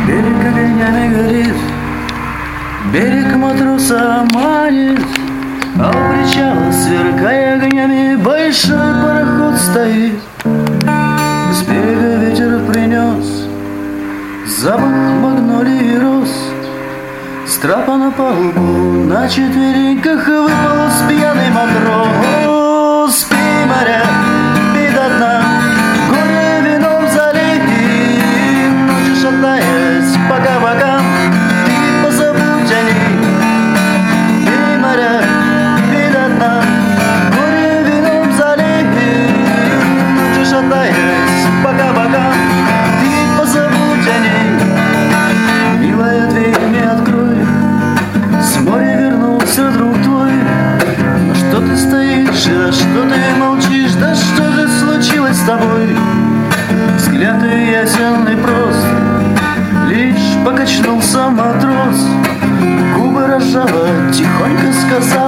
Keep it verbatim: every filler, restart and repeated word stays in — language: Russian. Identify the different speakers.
Speaker 1: Берег огнями горит, берег матроса манит, а у причала, сверкая огнями, большой пароход стоит. С берега ветер принес запах магнолии и роз. С трапа на палубу на четвереньках выполз пьяный матрос. Пей, моряк, пей до дна, горе вином залей, ночью шатаясь по кабакам, ты позабудь о ней. Пей, моряк, пей до дна, горе вином залей, ночью шатаясь по кабакам, ты позабудь о ней. Милая, дверь не открой, с моря вернулся друг твой. Но что ты стоишь, да что ты молчишь, да что же случилось с тобой? Взгляд и ясен и прост, лишь покачнулся матрос, губы разжала, тихонько сказал: